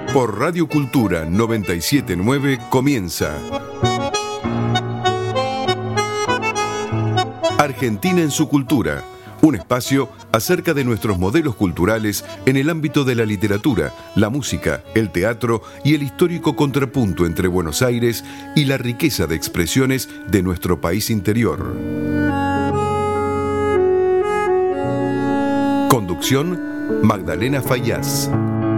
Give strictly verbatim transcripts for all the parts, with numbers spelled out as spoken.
Por Radio Cultura noventa y siete punto nueve comienza Argentina en su cultura, un espacio acerca de nuestros modelos culturales en el ámbito de la literatura, la música, el teatro y el histórico contrapunto entre Buenos Aires y la riqueza de expresiones de nuestro país interior. Conducción, Magdalena Fayaz.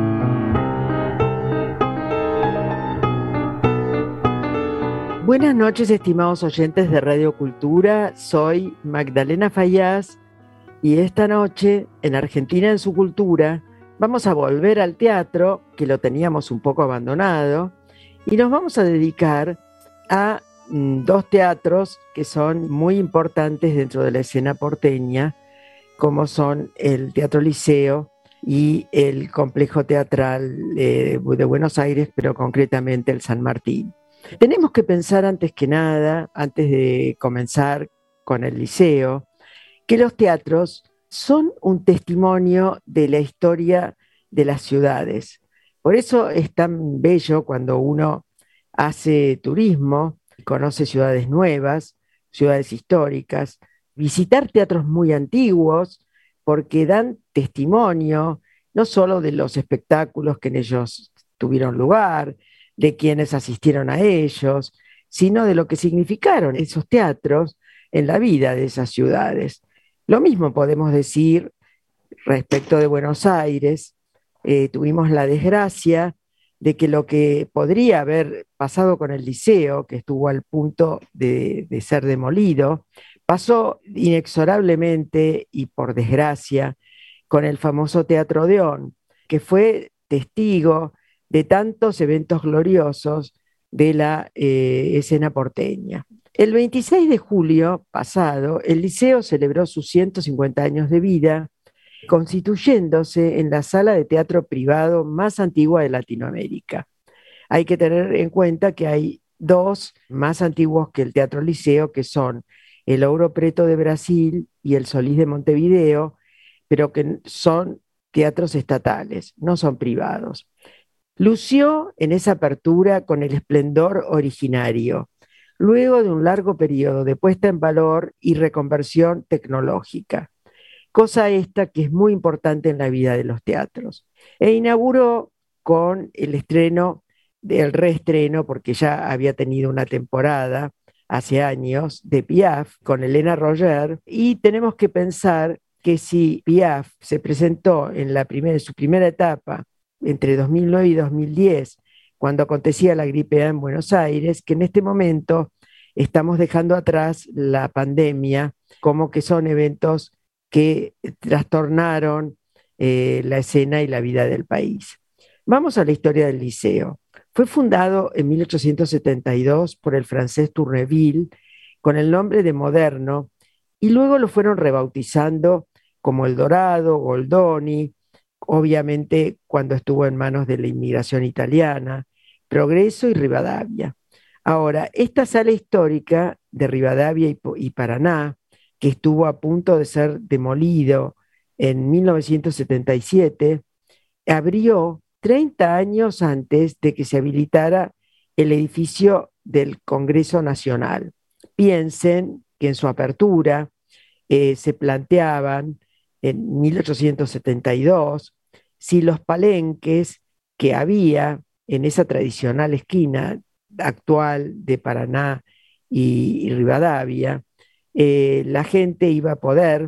Buenas noches, estimados oyentes de Radio Cultura. Soy Magdalena Fayaz y esta noche, en Argentina en su cultura, vamos a volver al teatro, que lo teníamos un poco abandonado, y nos vamos a dedicar a mm, dos teatros que son muy importantes dentro de la escena porteña, como son el Teatro Liceo y el Complejo Teatral eh, de Buenos Aires, pero concretamente el San Martín. Tenemos que pensar antes que nada, antes de comenzar con el Liceo, que los teatros son un testimonio de la historia de las ciudades. Por eso es tan bello cuando uno hace turismo, conoce ciudades nuevas, ciudades históricas, visitar teatros muy antiguos, porque dan testimonio no solo de los espectáculos que en ellos tuvieron lugar, de quienes asistieron a ellos, sino de lo que significaron esos teatros en la vida de esas ciudades. Lo mismo podemos decir respecto de Buenos Aires. Eh, tuvimos la desgracia de que lo que podría haber pasado con el Liceo, que estuvo al punto de, de ser demolido, pasó inexorablemente y por desgracia con el famoso Teatro Odeón, que fue testigo de tantos eventos gloriosos de la eh, escena porteña. El veintiséis de julio pasado, el Liceo celebró sus ciento cincuenta años de vida, constituyéndose en la sala de teatro privado más antigua de Latinoamérica. Hay que tener en cuenta que hay dos más antiguos que el Teatro Liceo, que son el Ouro Preto de Brasil y el Solís de Montevideo, pero que son teatros estatales, no son privados. Lució en esa apertura con el esplendor originario, luego de un largo periodo de puesta en valor y reconversión tecnológica, cosa esta que es muy importante en la vida de los teatros. E inauguró con el estreno, el reestreno, porque ya había tenido una temporada hace años, de Piaf con Elena Roger, y tenemos que pensar que si Piaf se presentó en, la primera, en su primera etapa, entre dos mil nueve y dos mil diez, cuando acontecía la gripe A en Buenos Aires, que en este momento estamos dejando atrás la pandemia, como que son eventos que trastornaron eh, la escena y la vida del país. Vamos a la historia del Liceo. Fue fundado en mil ochocientos setenta y dos por el francés Tourneville con el nombre de Moderno, y luego lo fueron rebautizando como El Dorado, Goldoni, obviamente cuando estuvo en manos de la inmigración italiana, Progreso y Rivadavia. Ahora, esta sala histórica de Rivadavia y, y Paraná, que estuvo a punto de ser demolido en mil novecientos setenta y siete, abrió treinta años antes de que se habilitara el edificio del Congreso Nacional. Piensen que en su apertura eh, se planteaban en mil ochocientos setenta y dos si los palenques que había en esa tradicional esquina actual de Paraná y, y Rivadavia, eh, la gente iba a poder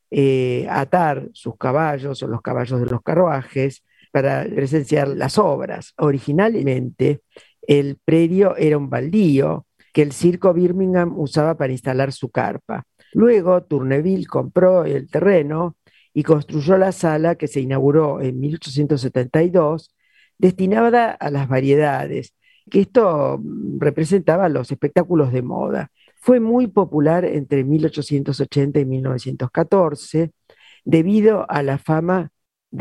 eh, atar sus caballos o los caballos de los carruajes para presenciar las obras. Originalmente, el predio era un baldío que el circo Birmingham usaba para instalar su carpa. Luego, Tourneville compró el terreno y construyó la sala que se inauguró en mil ochocientos setenta y dos, destinada a las variedades, que esto representaba los espectáculos de moda. Fue muy popular entre mil ochocientos ochenta y mil novecientos catorce, debido a la fama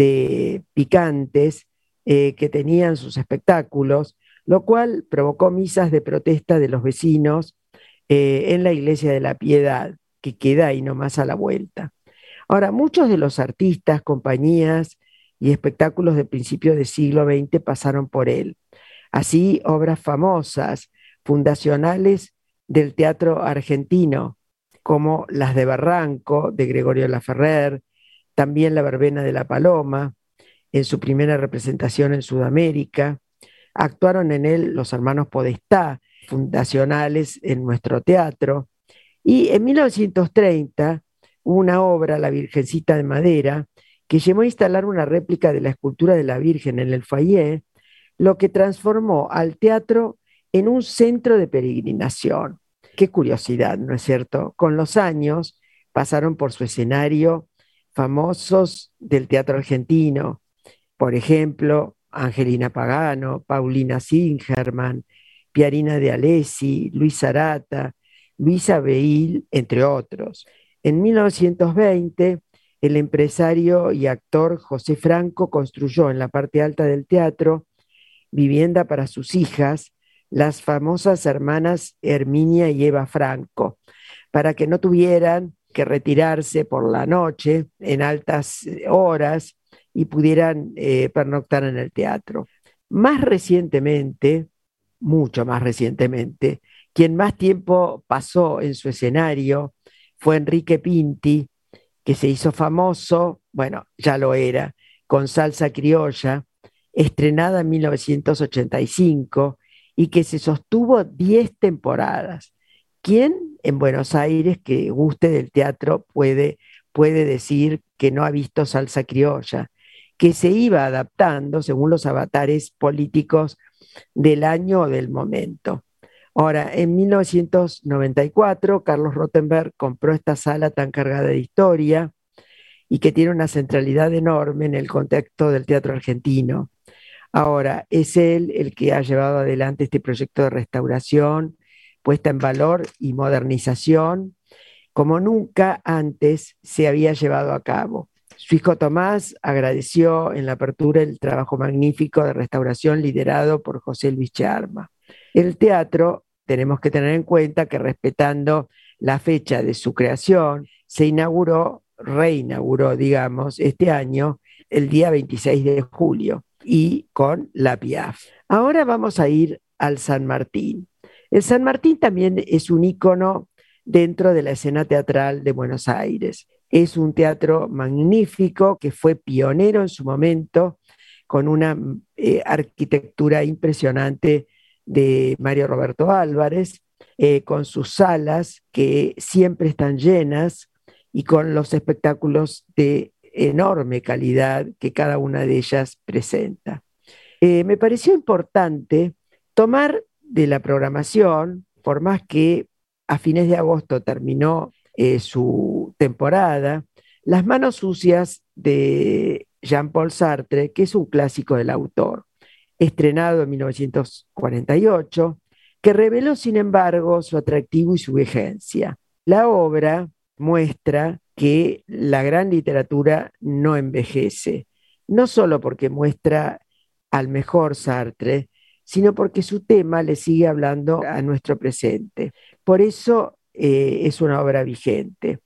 de picantes eh, que tenían sus espectáculos, lo cual provocó misas de protesta de los vecinos eh, en la Iglesia de la Piedad, que queda ahí nomás a la vuelta. Ahora, muchos de los artistas, compañías y espectáculos de principios del siglo veinte pasaron por él. Así, obras famosas, fundacionales del teatro argentino, como las de Barranco, de Gregorio Laferrer, también La Verbena de la Paloma, en su primera representación en Sudamérica. Actuaron en él los hermanos Podestá, fundacionales en nuestro teatro. Y en mil novecientos treinta, hubo una obra, La Virgencita de Madera, que llevó a instalar una réplica de la escultura de la Virgen en el foyer, lo que transformó al teatro en un centro de peregrinación. Qué curiosidad, ¿no es cierto? Con los años pasaron por su escenario famosos del teatro argentino, por ejemplo, Angelina Pagano, Paulina Singerman, Piarina de Alessi, Luis Arata, Luisa Beil, entre otros. En mil novecientos veinte, el empresario y actor José Franco construyó en la parte alta del teatro vivienda para sus hijas, las famosas hermanas Herminia y Eva Franco, para que no tuvieran que retirarse por la noche en altas horas y pudieran eh, pernoctar en el teatro. Más recientemente, mucho más recientemente, quien más tiempo pasó en su escenario fue Enrique Pinti, que se hizo famoso, bueno, ya lo era, con Salsa Criolla, estrenada en mil novecientos ochenta y cinco y que se sostuvo diez temporadas. ¿Quién en Buenos Aires que guste del teatro puede, puede decir que no ha visto Salsa Criolla? Que se iba adaptando según los avatares políticos del año o del momento. Ahora, en mil novecientos noventa y cuatro, Carlos Rottenberg compró esta sala tan cargada de historia y que tiene una centralidad enorme en el contexto del teatro argentino. Ahora, es él el que ha llevado adelante este proyecto de restauración, puesta en valor y modernización, como nunca antes se había llevado a cabo. Su hijo Tomás agradeció en la apertura el trabajo magnífico de restauración liderado por José Luis Charma. El teatro, tenemos que tener en cuenta que respetando la fecha de su creación, se inauguró, reinauguró, digamos, este año, el día veintiséis de julio, y con la Piaf. Ahora vamos a ir al San Martín. El San Martín también es un ícono dentro de la escena teatral de Buenos Aires. Es un teatro magnífico que fue pionero en su momento, con una eh, arquitectura impresionante de Mario Roberto Álvarez, eh, con sus salas que siempre están llenas y con los espectáculos de enorme calidad que cada una de ellas presenta. Eh, me pareció importante tomar de la programación, por más que a fines de agosto terminó eh, su temporada, Las manos sucias de Jean-Paul Sartre, que es un clásico del autor, estrenado en mil novecientos cuarenta y ocho, que reveló, sin embargo, su atractivo y su vigencia. La obra muestra que la gran literatura no envejece, no solo porque muestra al mejor Sartre, sino porque su tema le sigue hablando a nuestro presente. Por eso eh, es una obra vigente.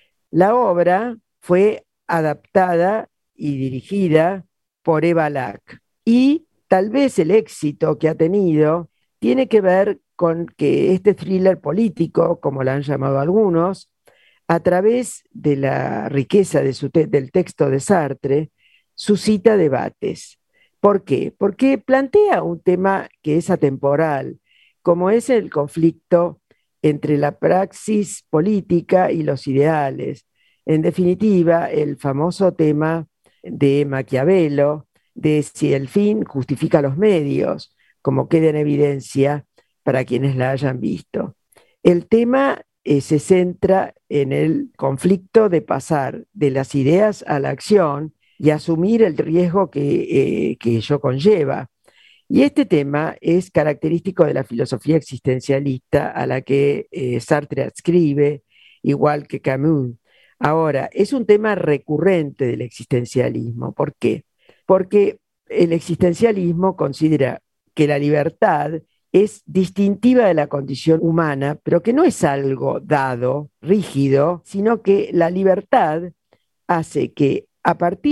La obra fue adaptada y dirigida por Eva Lack, y tal vez el éxito que ha tenido tiene que ver con que este thriller político, como lo han llamado algunos, a través de la riqueza de su te- del texto de Sartre, suscita debates. ¿Por qué? Porque plantea un tema que es atemporal, como es el conflicto entre la praxis política y los ideales. En definitiva, el famoso tema de Maquiavelo, de si el fin justifica los medios, como queda en evidencia para quienes la hayan visto. El tema eh, se centra en el conflicto de pasar de las ideas a la acción y asumir el riesgo que, eh, que ello conlleva. Y este tema es característico de la filosofía existencialista a la que eh, Sartre adscribe, igual que Camus. Ahora, es un tema recurrente del existencialismo. ¿Por qué? Porque el existencialismo considera que la libertad es distintiva de la condición humana, pero que no es algo dado, rígido, sino que la libertad hace que a partir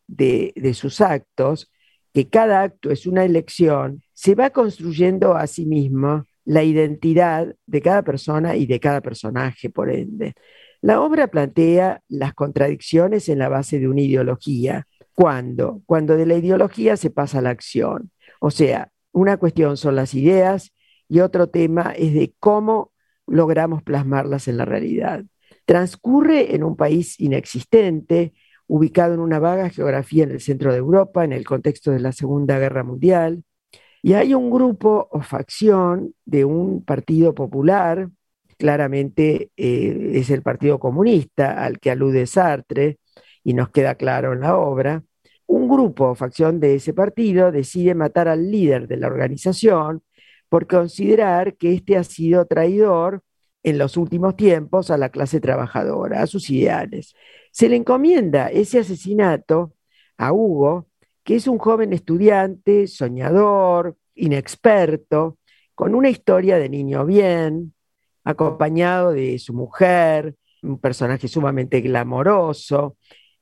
de, de sus actos, que cada acto es una elección, se va construyendo a sí mismo la identidad de cada persona y de cada personaje, por ende. La obra plantea las contradicciones en la base de una ideología. ¿Cuándo? Cuando de la ideología se pasa a la acción. O sea, una cuestión son las ideas y otro tema es de cómo logramos plasmarlas en la realidad. Transcurre en un país inexistente, ubicado en una vaga geografía en el centro de Europa, en el contexto de la Segunda Guerra Mundial, y hay un grupo o facción de un partido popular, claramente eh, es el Partido Comunista al que alude Sartre, y nos queda claro en la obra. Un grupo o facción de ese partido decide matar al líder de la organización por considerar que éste ha sido traidor en los últimos tiempos a la clase trabajadora, a sus ideales. Se le encomienda ese asesinato a Hugo, que es un joven estudiante, soñador, inexperto, con una historia de niño bien, acompañado de su mujer, un personaje sumamente glamoroso,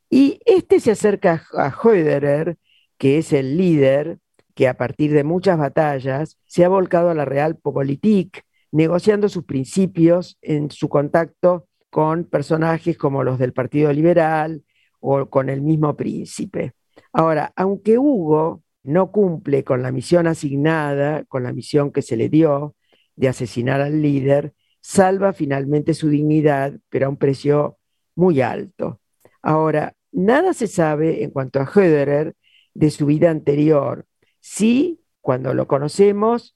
y este se acerca a Hoederer, que es el líder que a partir de muchas batallas se ha volcado a la Realpolitik, negociando sus principios en su contacto con personajes como los del Partido Liberal o con el mismo príncipe. Ahora, aunque Hugo no cumple con la misión asignada, con la misión que se le dio de asesinar al líder, salva finalmente su dignidad, pero a un precio muy alto. Ahora, nada se sabe en cuanto a Hoederer de su vida anterior. Sí, cuando lo conocemos,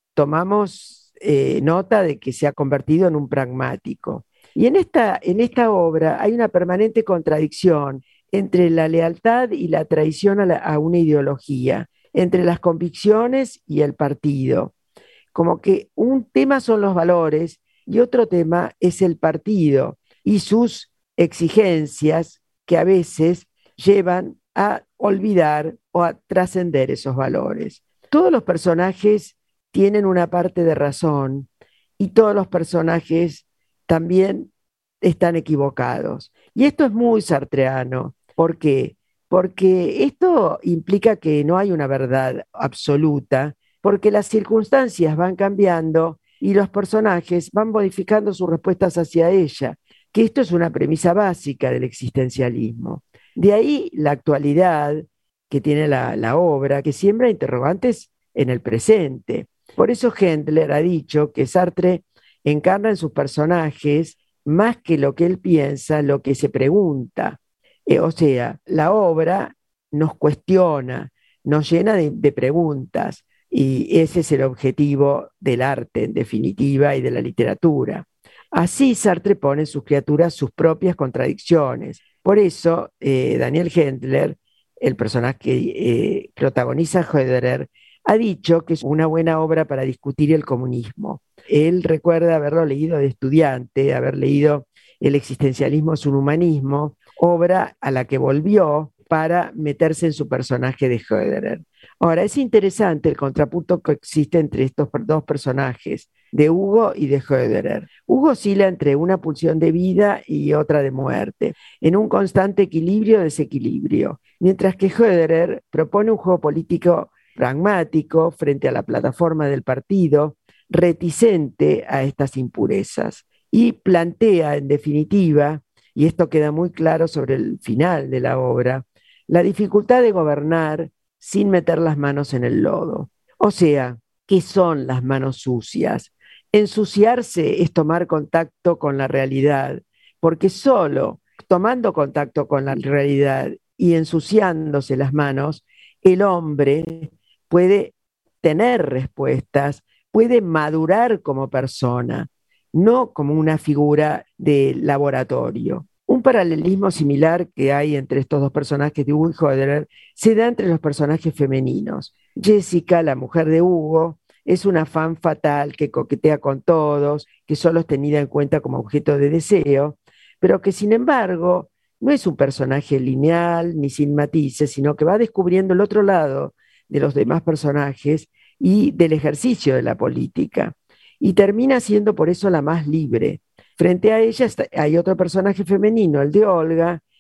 tomamos eh, nota de que se ha convertido en un pragmático. Y en esta, en esta obra hay una permanente contradicción entre la lealtad y la traición a, la, a una ideología, entre las convicciones y el partido. Como que un tema son los valores y otro tema es el partido y sus exigencias que a veces llevan a olvidar o a trascender esos valores. Todos los personajes tienen una parte de razón y todos los personajes también están equivocados. Y esto es muy sartreano. ¿Por qué? Porque esto implica que no hay una verdad absoluta, porque las circunstancias van cambiando y los personajes van modificando sus respuestas hacia ella, que esto es una premisa básica del existencialismo. De ahí la actualidad que tiene la, la obra, que siembra interrogantes en el presente. Por eso Hendler ha dicho que Sartre encarna en sus personajes más que lo que él piensa, lo que se pregunta. Eh, o sea, la obra nos cuestiona, nos llena de, de preguntas, y ese es el objetivo del arte, en definitiva, y de la literatura. Así Sartre pone en sus criaturas sus propias contradicciones. Por eso, eh, Daniel Hendler, el personaje que eh, protagoniza Hoederer, ha dicho que es una buena obra para discutir el comunismo. Él recuerda haberlo leído de estudiante, haber leído El existencialismo es un humanismo, obra a la que volvió para meterse en su personaje de Hoederer. Ahora, es interesante el contrapunto que existe entre estos dos personajes, de Hugo y de Hoederer. Hugo oscila entre una pulsión de vida y otra de muerte, en un constante equilibrio-desequilibrio, mientras que Hoederer propone un juego político pragmático frente a la plataforma del partido, reticente a estas impurezas, y plantea, en definitiva, y esto queda muy claro sobre el final de la obra, la dificultad de gobernar sin meter las manos en el lodo. O sea, ¿qué son las manos sucias? Ensuciarse es tomar contacto con la realidad, porque solo tomando contacto con la realidad y ensuciándose las manos, el hombre puede tener respuestas, puede madurar como persona, no como una figura de laboratorio. Un paralelismo similar que hay entre estos dos personajes de Hugo y Hoederer se da entre los personajes femeninos. Jessica, la mujer de Hugo, es una femme fatal que coquetea con todos, que solo es tenida en cuenta como objeto de deseo, pero que sin embargo no es un personaje lineal ni sin matices, sino que va descubriendo el otro lado de los demás personajes y del ejercicio de la política. Y termina siendo por eso la más libre. Frente a ella hay otro personaje femenino, el de Olga,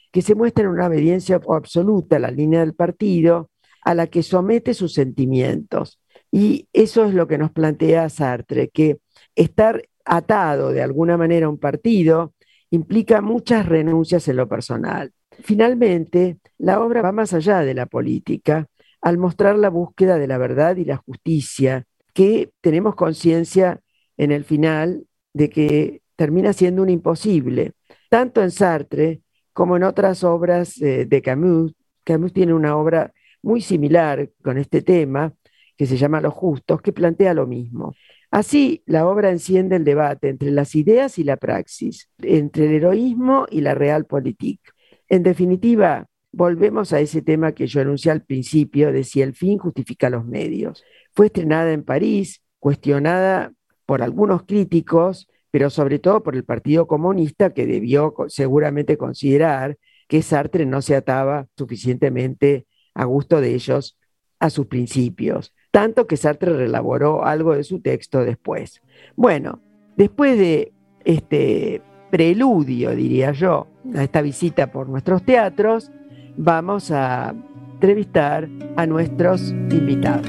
que se muestra en una obediencia absoluta a la línea del partido, a la que somete sus sentimientos. Y eso es lo que nos plantea Sartre, que estar atado de alguna manera a un partido implica muchas renuncias en lo personal. Finalmente, la obra va más allá de la política, al mostrar la búsqueda de la verdad y la justicia, que tenemos conciencia en el final de que termina siendo un imposible, tanto en Sartre como en otras obras eh, de Camus. Camus tiene una obra muy similar con este tema, que se llama Los Justos, que plantea lo mismo. Así, la obra enciende el debate entre las ideas y la praxis, entre el heroísmo y la realpolitik. En definitiva, volvemos a ese tema que yo enuncié al principio de si el fin justifica los medios. Fue estrenada en París, cuestionada por algunos críticos, pero sobre todo por el Partido Comunista, que debió seguramente considerar que Sartre no se ataba suficientemente a gusto de ellos a sus principios, tanto que Sartre reelaboró algo de su texto después. Bueno, después de este preludio, diría yo, a esta visita por nuestros teatros, vamos a entrevistar a nuestros invitados.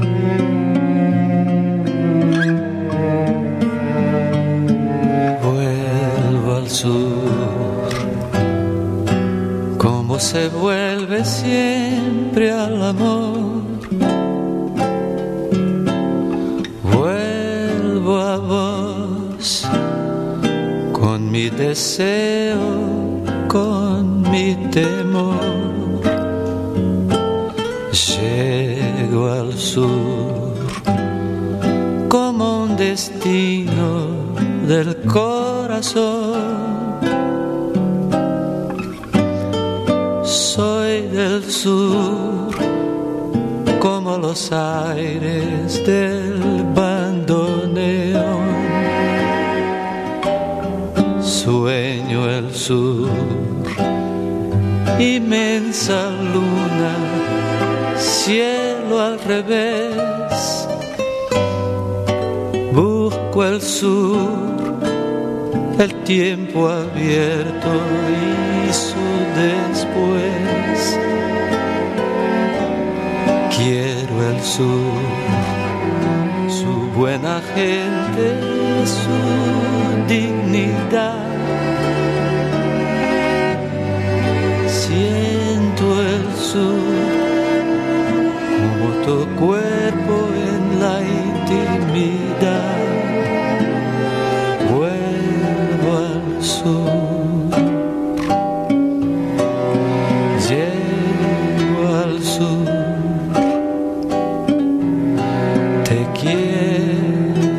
Vuelvo al sur, como se vuelve siempre al amor. Vuelvo a vos, con mi deseo, con mi temor. Llego al sur como un destino del corazón. Soy del sur como los aires del bandoneón. Sueño el sur, inmensa luna, cielo al revés. Busco el sur, el tiempo abierto y su después. Quiero el sur, su buena gente, su dignidad. Siento el sur como tu cuerpo en la intimidad. Vuelvo al sur, llego al sur, te quiero.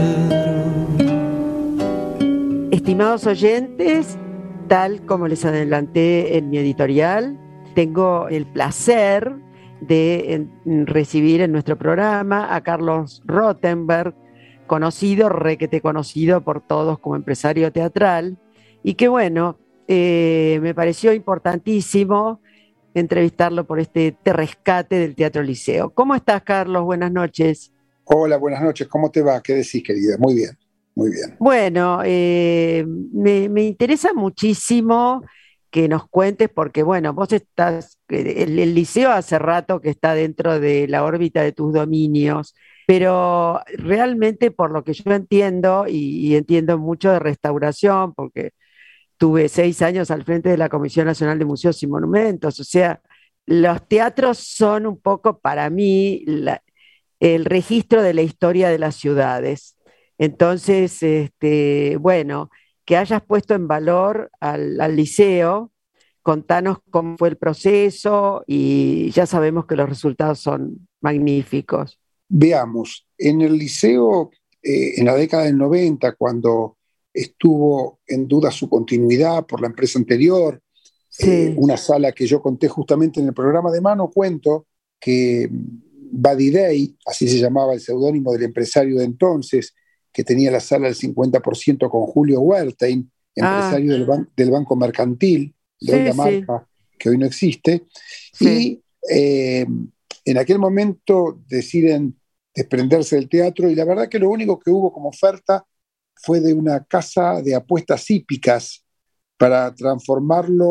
Estimados oyentes, tal como les adelanté en mi editorial, tengo el placer de en, recibir en nuestro programa a Carlos Rothenberg, conocido, requete conocido por todos como empresario teatral, y que bueno, eh, me pareció importantísimo entrevistarlo por este, este rescate del Teatro Liceo. ¿Cómo estás, Carlos? Buenas noches. Hola, buenas noches. ¿Cómo te va? ¿Qué decís, querida? Muy bien, muy bien. Bueno, eh, me, me interesa muchísimo que nos cuentes, porque bueno, vos estás, el, el Liceo hace rato que está dentro de la órbita de tus dominios, pero realmente por lo que yo entiendo, y, y entiendo mucho de restauración, porque tuve seis años al frente de la Comisión Nacional de Museos y Monumentos, o sea, los teatros son un poco para mí la, el registro de la historia de las ciudades. Entonces, este, bueno, que hayas puesto en valor al, al Liceo, contanos cómo fue el proceso y ya sabemos que los resultados son magníficos. Veamos, en el Liceo, eh, en la década del noventa, cuando estuvo en duda su continuidad por la empresa anterior, sí. eh, una sala que yo conté justamente en el programa de Mano, cuento que Badidei, así se llamaba el seudónimo del empresario de entonces, que tenía la sala del cincuenta por ciento con Julio Wertheim, empresario ah. del, ban- del Banco Mercantil, de sí, hoy la marca, sí. que hoy no existe, sí. y eh, en aquel momento deciden desprenderse del teatro, y la verdad que lo único que hubo como oferta fue de una casa de apuestas hípicas para transformarlo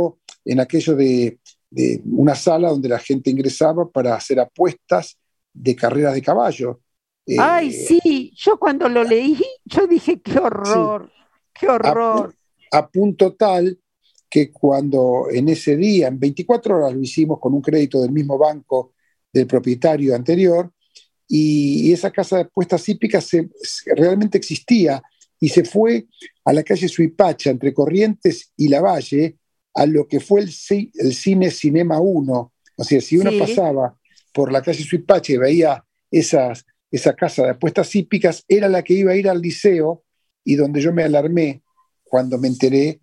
en aquello de, de una sala donde la gente ingresaba para hacer apuestas de carreras de caballo. Ay, Eh, sí, yo cuando lo leí, yo dije, qué sí, horror, qué a, horror. a punto tal que cuando en ese día, en veinticuatro horas lo hicimos con un crédito del mismo banco del propietario anterior, y esa casa de apuestas hípicas se, se, realmente existía y se fue a la calle Suipacha, entre Corrientes y Lavalle, a lo que fue el, el cine Cinema uno. O sea, si uno Sí. pasaba por la calle Suipacha y veía esas, esa casa de apuestas hípicas, era la que iba a ir al liceo y donde yo me alarmé cuando me enteré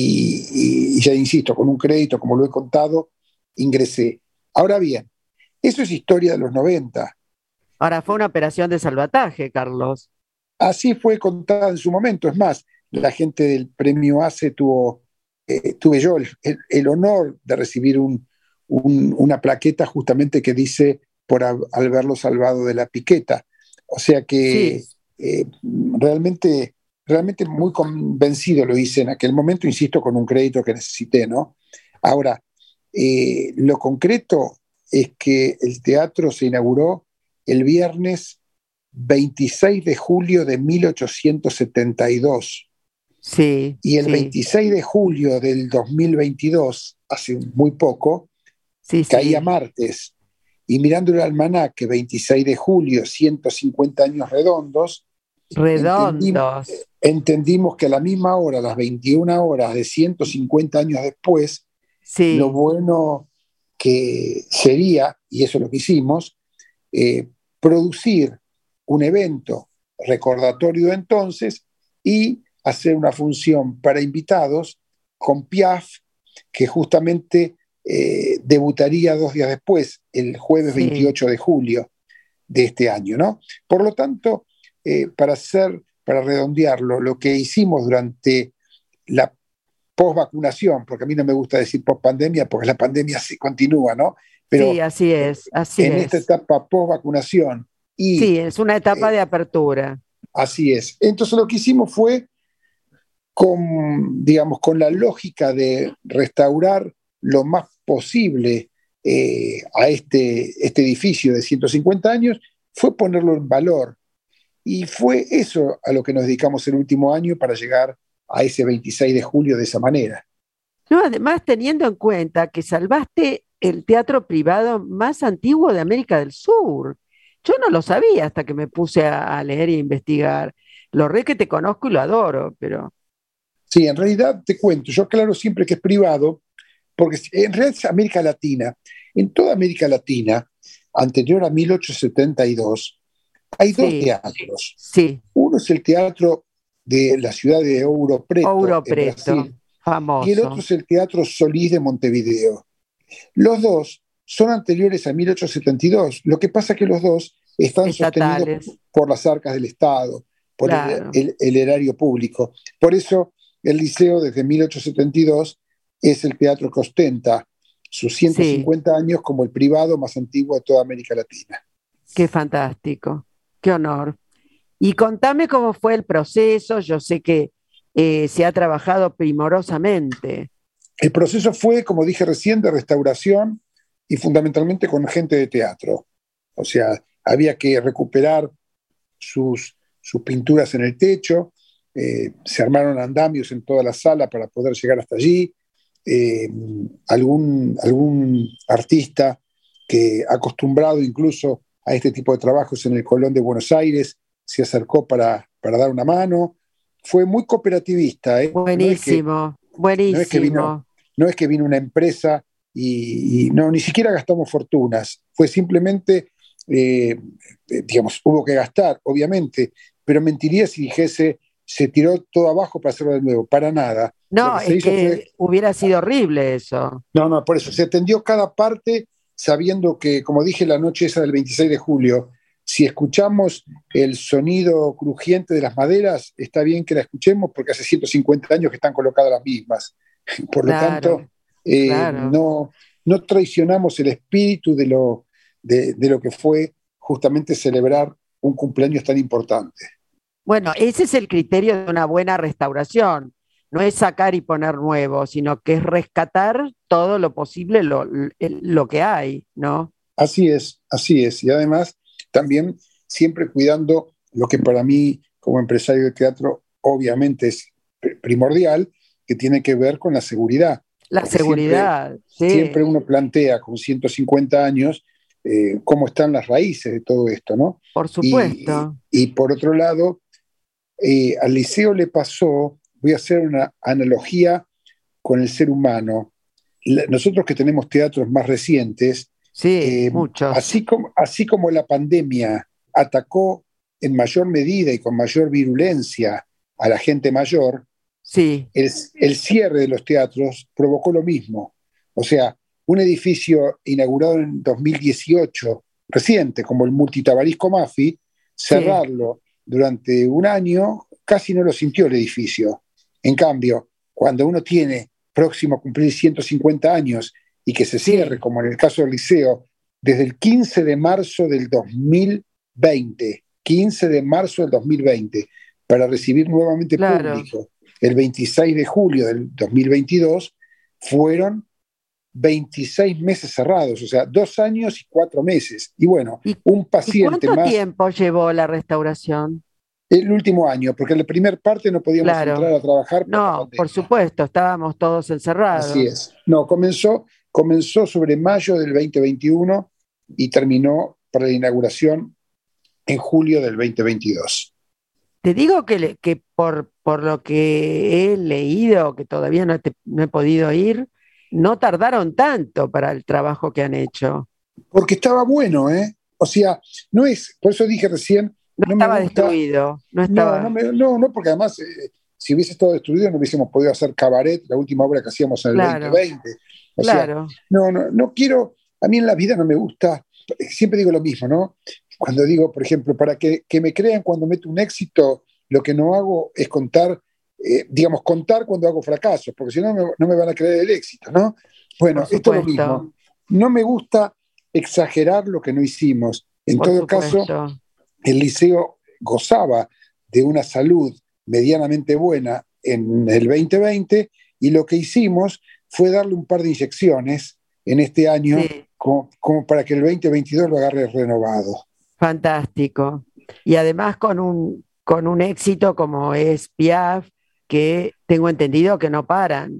y, y, y ya insisto, con un crédito, como lo he contado, ingresé. Ahora bien, eso es historia de los noventa. Ahora fue una operación de salvataje, Carlos. Así fue contada en su momento. Es más, la gente del premio ACE tuvo, eh, tuve yo el, el, el honor de recibir un, un, una plaqueta justamente que dice por haberlo salvado de la piqueta. O sea que sí. eh, realmente, realmente muy convencido lo hice en aquel momento, insisto, con un crédito que necesité, ¿no? Ahora, eh, lo concreto es que el teatro se inauguró el viernes veintiséis de julio de mil ochocientos setenta y dos. Sí, y el sí. veintiséis de julio del dos mil veintidós, hace muy poco, sí, caía sí. martes. Y mirando el almanaque, veintiséis de julio, ciento cincuenta años redondos, redondos. Entendimos, entendimos que a la misma hora, a las veintiuna horas de ciento cincuenta años después, sí. lo bueno que sería, y eso es lo que hicimos, eh, producir un evento recordatorio de entonces y hacer una función para invitados con Piaf, que justamente eh, debutaría dos días después, el jueves sí. veintiocho de julio de este año, ¿no? Por lo tanto, eh, para hacer, para redondearlo, lo que hicimos durante la post-vacunación, porque a mí no me gusta decir post-pandemia, porque la pandemia sí continúa, ¿no? Pero sí, así es, así en es. esta etapa post-vacunación. Y, sí, es una etapa eh, de apertura. Así es. Entonces lo que hicimos fue, con, digamos, con la lógica de restaurar lo más posible eh, a este, este edificio de ciento cincuenta años, fue ponerlo en valor. Y fue eso a lo que nos dedicamos el último año para llegar a ese veintiséis de julio de esa manera. No, además teniendo en cuenta que salvaste el teatro privado más antiguo de América del Sur. Yo no lo sabía hasta que me puse a, a leer e investigar. Lo re que te conozco y lo adoro, pero... Sí, en realidad te cuento, yo aclaro siempre que es privado, porque en realidad es América Latina. En toda América Latina, anterior a mil ochocientos setenta y dos, hay sí, dos teatros. Sí. Uno es el teatro de la ciudad de Ouro Preto, Ouro Preto, en Brasil, famoso. Y el otro es el Teatro Solís de Montevideo. Los dos son anteriores a mil ochocientos setenta y dos. Lo que pasa es que los dos están Estatales. sostenidos por las arcas del Estado, por claro. el, el, el erario público. Por eso el Liceo desde mil ochocientos setenta y dos es el teatro que ostenta sus ciento cincuenta sí. años como el privado más antiguo de toda América Latina. Qué fantástico, qué honor. Y contame cómo fue el proceso. Yo sé que eh, se ha trabajado primorosamente. El proceso fue, como dije recién, de restauración y fundamentalmente con gente de teatro. O sea, había que recuperar sus, sus pinturas en el techo, eh, se armaron andamios en toda la sala para poder llegar hasta allí. Eh, algún, algún artista que acostumbrado incluso a este tipo de trabajos en el Colón de Buenos Aires se acercó para, para dar una mano. Fue muy cooperativista. ¿eh? Buenísimo, no es que, buenísimo. No es que vino, no es que vino una empresa y, y no, ni siquiera gastamos fortunas. Fue simplemente, eh, digamos, hubo que gastar, obviamente, pero mentiría si dijese se tiró todo abajo para hacerlo de nuevo. Para nada. No, que es que fue, hubiera sido horrible eso. No, no, por eso. Se atendió cada parte sabiendo que, como dije la noche esa del veintiséis de julio, si escuchamos el sonido crujiente de las maderas, está bien que la escuchemos porque hace ciento cincuenta años que están colocadas las mismas. Por lo claro, tanto, eh, claro. no, no traicionamos el espíritu de lo, de, de lo que fue justamente celebrar un cumpleaños tan importante. Bueno, ese es el criterio de una buena restauración. no es sacar y poner nuevo, sino que es rescatar todo lo posible, lo, lo que hay, ¿no? Así es, así es. Y además también siempre cuidando lo que para mí como empresario de teatro obviamente es primordial, que tiene que ver con la seguridad. La Porque seguridad, siempre, sí. Siempre uno plantea con ciento cincuenta años eh, cómo están las raíces de todo esto, ¿no? Por supuesto. Y, y por otro lado, eh, al Liceo le pasó, voy a hacer una analogía con el ser humano. La, nosotros que tenemos teatros más recientes, Sí, eh, muchos. así, como, así como la pandemia atacó en mayor medida y con mayor virulencia a la gente mayor, sí. el, el cierre de los teatros provocó lo mismo. O sea, un edificio inaugurado en dos mil dieciocho, reciente, como el Multitabarisco Mafi, cerrarlo sí. durante un año, casi no lo sintió el edificio. En cambio, cuando uno tiene próximo a cumplir ciento cincuenta años y que se cierre, sí. como en el caso del Liceo, desde el quince de marzo del dos mil veinte, quince de marzo del dos mil veinte, para recibir nuevamente claro. público, el veintiséis de julio del dos mil veintidós, fueron veintiséis meses cerrados, o sea, dos años y cuatro meses. Y bueno, ¿Y, un paciente ¿y cuánto más... tiempo llevó la restauración? El último año, porque en la primera parte no podíamos claro. entrar a trabajar. Por no, por supuesto, estábamos todos encerrados. Así es. No, comenzó, comenzó sobre mayo del veinte veintiuno y terminó para la inauguración en julio del veinte veintidós. Te digo que, que por, por lo que he leído, que todavía no, te, no he podido ir, no tardaron tanto para el trabajo que han hecho. Porque estaba bueno, ¿eh? O sea, no es, por eso dije recién... No, no estaba gusta, destruido. No, estaba... no, no, me, no, no, porque además, eh, si hubiese estado destruido, no hubiésemos podido hacer Cabaret, la última obra que hacíamos en el claro. veinte veinte. O claro. sea, no, no, no quiero, a mí en la vida no me gusta, siempre digo lo mismo, ¿no? Cuando digo, por ejemplo, para que, que me crean cuando meto un éxito, lo que no hago es contar, eh, digamos, contar cuando hago fracasos, porque si no, me, no me van a creer el éxito, ¿no? Bueno, esto es lo mismo. No me gusta exagerar lo que no hicimos. En por todo supuesto. caso, el Liceo gozaba de una salud medianamente buena en el veinte veinte y lo que hicimos fue darle un par de inyecciones en este año sí. como, como para que el veinte veintidós lo agarre renovado. Fantástico. Y además con un, con un éxito como es Piaf, que tengo entendido que no paran.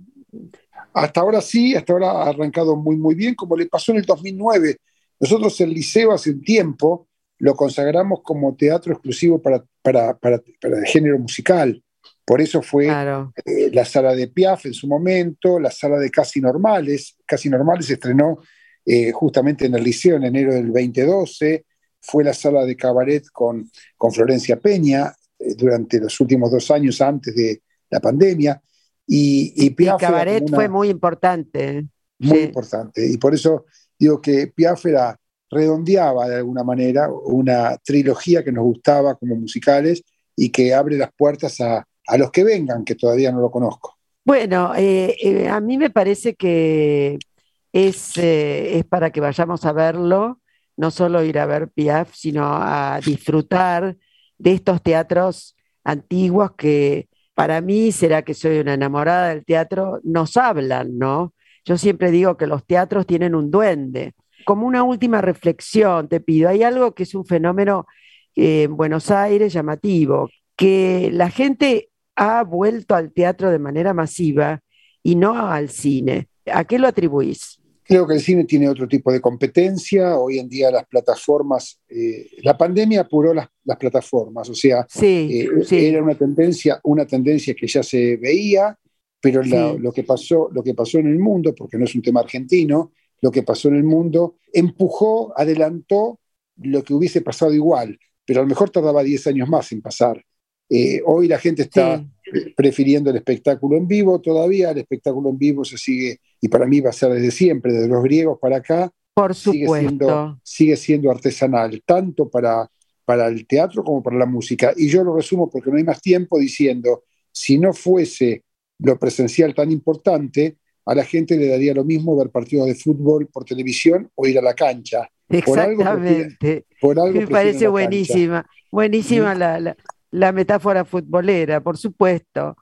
Hasta ahora sí, hasta ahora ha arrancado muy muy bien, como le pasó en el dos mil nueve. Nosotros el Liceo hace un tiempo lo consagramos como teatro exclusivo para, para, para, para el género musical. Por eso fue claro. eh, la sala de Piaf en su momento, la sala de Casi Normales. Casi Normales se estrenó eh, justamente en el Liceo en enero del veinte doce. Fue la sala de Cabaret con, con Florencia Peña eh, durante los últimos dos años antes de la pandemia. Y, y Piaf y Cabaret una, fue muy importante. Muy sí. importante. Y por eso digo que Piaf era... redondeaba de alguna manera una trilogía que nos gustaba como musicales y que abre las puertas a, a los que vengan, que todavía no lo conozco. Bueno, eh, eh, a mí me parece que es, eh, es para que vayamos a verlo, no solo ir a ver Piaf, sino a disfrutar de estos teatros antiguos que para mí, será que soy una enamorada del teatro, nos hablan, ¿no? Yo siempre digo que los teatros tienen un duende. Como una última reflexión, te pido, hay algo que es un fenómeno eh, en Buenos Aires llamativo, que la gente ha vuelto al teatro de manera masiva y no al cine. ¿A qué lo atribuís? Creo que el cine tiene otro tipo de competencia. Hoy en día las plataformas, eh, la pandemia apuró las, las plataformas, o sea, sí, eh, sí. era una tendencia, una tendencia que ya se veía, pero sí. la, lo, que pasó, lo que pasó en el mundo, porque no es un tema argentino, lo que pasó en el mundo empujó, adelantó lo que hubiese pasado igual, pero a lo mejor tardaba diez años más en pasar. Eh, hoy la gente está sí. prefiriendo el espectáculo en vivo todavía, el espectáculo en vivo se sigue, y para mí va a ser desde siempre, desde los griegos para acá, por sigue siendo, sigue siendo artesanal, tanto para, para el teatro como para la música. Y yo lo resumo porque no hay más tiempo diciendo, si no fuese lo presencial tan importante, a la gente le daría lo mismo ver partidos de fútbol por televisión o ir a la cancha. Exactamente. Por algo prefiere, por algo me parece buenísima, cancha. buenísima ¿sí? la, la, la metáfora futbolera, por supuesto.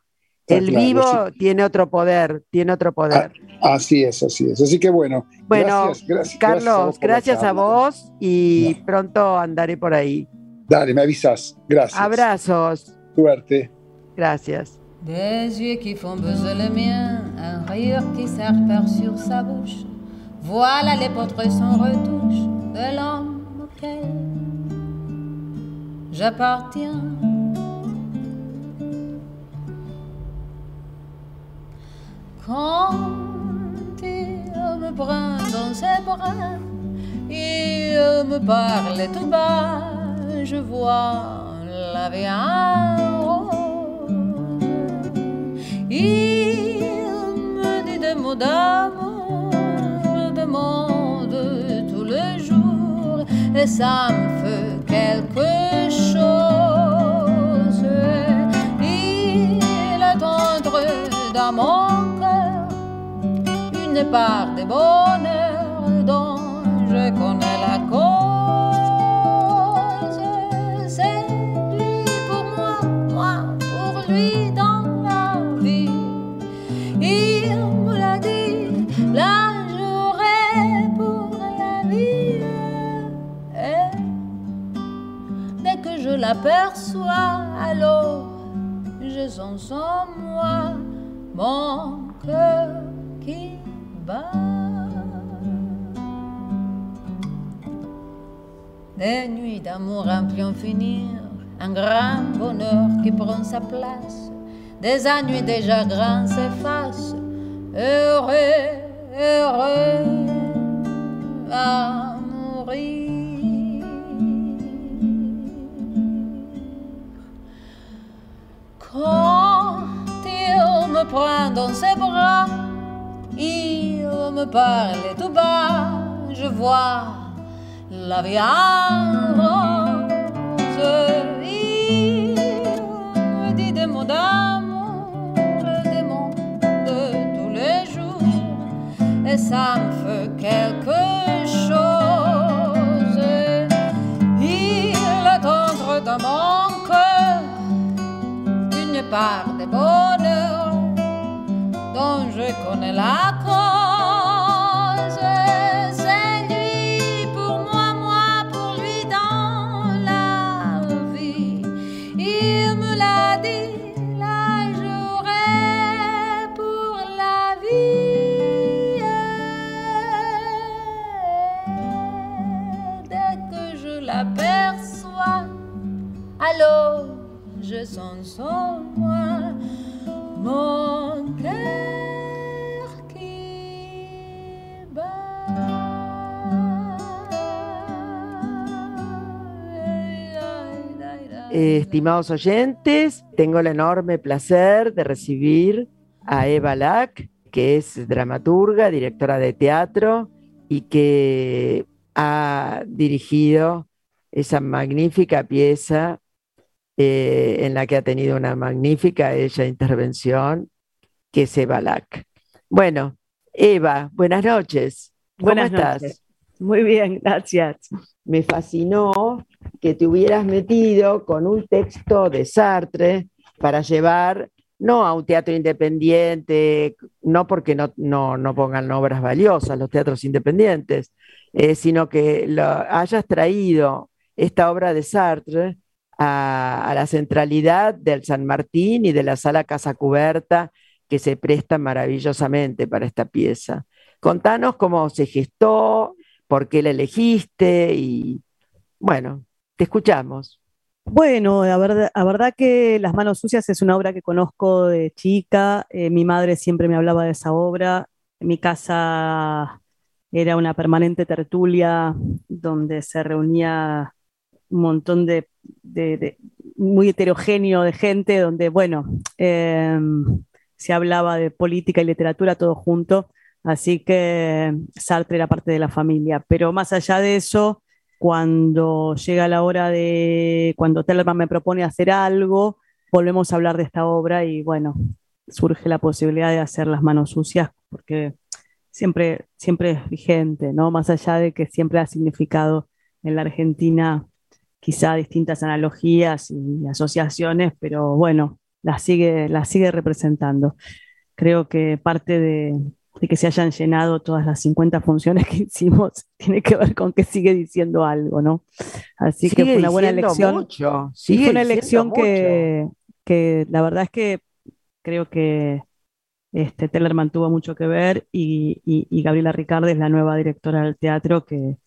El claro, vivo sí. tiene otro poder, tiene otro poder. Ah, así es, así es. Así que bueno, Bueno, gracias, gracias, Carlos, gracias a gracias vos por la a charla. vos y No. pronto andaré por ahí. Dale, me avisas. Gracias. Abrazos. Suerte. Gracias. Des yeux qui font buzzer le mien, un rire qui se repart sur sa bouche. Voilà les portraits sans retouche de l'homme auquel j'appartiens. Quand il me prend dans ses bras, il me parle tout bas, je vois la vie en rose. Il me dit des mots d'amour, des mots de tous les jours, et ça me fait quelque chose. Il est entré dans mon cœur une part de bonheur dont je connais la cause. C'est lui pour moi, moi pour lui dans la vie. Il me l'a dit, là j'aurai pour la vie. Et dès que je l'aperçois, alors je sens en moi mon cœur qui bat. Des nuits d'amour en plein finir, un grand bonheur qui prend sa place. Des ennuis déjà grands s'effacent, heureux, heureux à mourir. Quand il me prend dans ses bras, il me parle tout bas, je vois la vie en rose. Il me dit des mots d'amour, des mots de tous les jours, et ça me fait quelque chose. Il est entré dans mon cœur une part de bonheur dont je connais la cause. C'est lui pour moi, moi pour lui dans la vie. Il me l'a dit, là j'aurai pour la vie. Dès que je l'aperçois, alors je sens en moi mon cœur qui bat. Eh, estimados oyentes, tengo el enorme placer de recibir a Eva Lack, que es dramaturga, directora de teatro y que ha dirigido esa magnífica pieza eh, en la que ha tenido una magnífica ella intervención, que es Eva Lack. Bueno, Eva, buenas noches. ¿Cómo Buenas estás? noches. Muy bien, gracias. Me fascinó que te hubieras metido con un texto de Sartre para llevar, no a un teatro independiente, no porque no, no, no pongan obras valiosas los teatros independientes, eh, sino que lo, hayas traído esta obra de Sartre a, a la centralidad del San Martín y de la Sala Casa Cuberta, que se presta maravillosamente para esta pieza. Contanos cómo se gestó, por qué la elegiste y, bueno, te escuchamos. Bueno, la verdad, la verdad que Las manos sucias es una obra que conozco de chica. Eh, mi madre siempre me hablaba de esa obra. En mi casa era una permanente tertulia donde se reunía un montón de, de, de muy heterogéneo de gente, donde, bueno, eh, se hablaba de política y literatura todo junto. Así que Sartre era parte de la familia. Pero más allá de eso, cuando llega la hora de, cuando Tellerman me propone hacer algo, volvemos a hablar de esta obra y bueno, surge la posibilidad de hacer Las manos sucias porque siempre, siempre es vigente, ¿no? Más allá de que siempre ha significado en la Argentina quizá distintas analogías y asociaciones, pero bueno, la sigue, la sigue representando. Creo que parte de, de que se hayan llenado todas las cincuenta funciones que hicimos tiene que ver con que sigue diciendo algo, ¿no? Así sigue que fue una buena elección. Mucho, y fue una elección que, que la verdad es que creo que este, Tellerman tuvo mucho que ver y, y, y Gabriela Riccardi es la nueva directora del teatro que,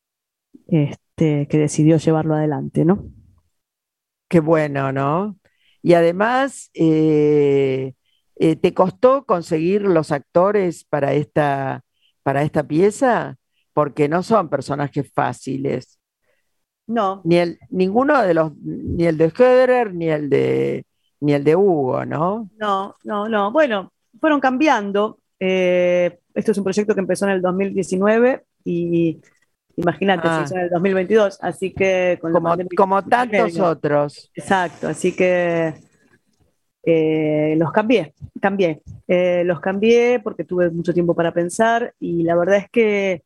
este, que decidió llevarlo adelante, ¿no? Qué bueno, ¿no? Y además, eh, eh, ¿te costó conseguir los actores para esta, para esta pieza? Porque no son personajes fáciles. No. Ni el, ninguno de los, ni el de Schröder, ni el de, ni el de Hugo, ¿no? No, no, no. Bueno, fueron cambiando. Eh, esto es un proyecto que empezó en el dos mil diecinueve y imagínate, ah. se hizo en el dos mil veintidós, así que... Con como, la como tantos medio. Otros. Exacto, así que eh, los cambié, cambié. Eh, los cambié porque tuve mucho tiempo para pensar y la verdad es que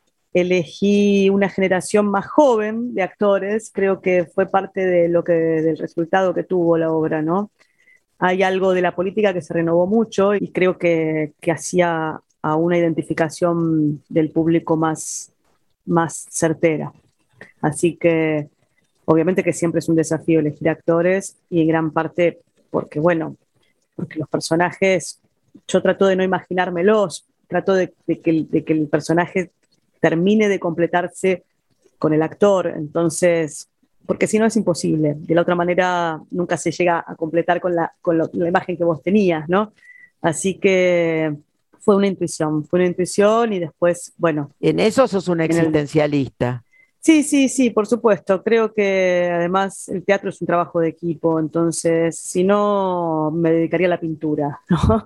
elegí una generación más joven de actores, creo que fue parte de lo que, del resultado que tuvo la obra, ¿no? Hay algo de la política que se renovó mucho y creo que, que hacía a una identificación del público más, más certera. Así que obviamente que siempre es un desafío elegir actores y en gran parte porque, bueno, porque los personajes, yo trato de no imaginármelos, trato de, de, que, de que el personaje termine de completarse con el actor, entonces, porque si no es imposible, de la otra manera nunca se llega a completar con la, con lo, la imagen que vos tenías, ¿no? Así que fue una intuición, fue una intuición y después, bueno. En eso sos un existencialista. Sí, sí, sí, por supuesto. Creo que además el teatro es un trabajo de equipo, entonces si no me dedicaría a la pintura, ¿no?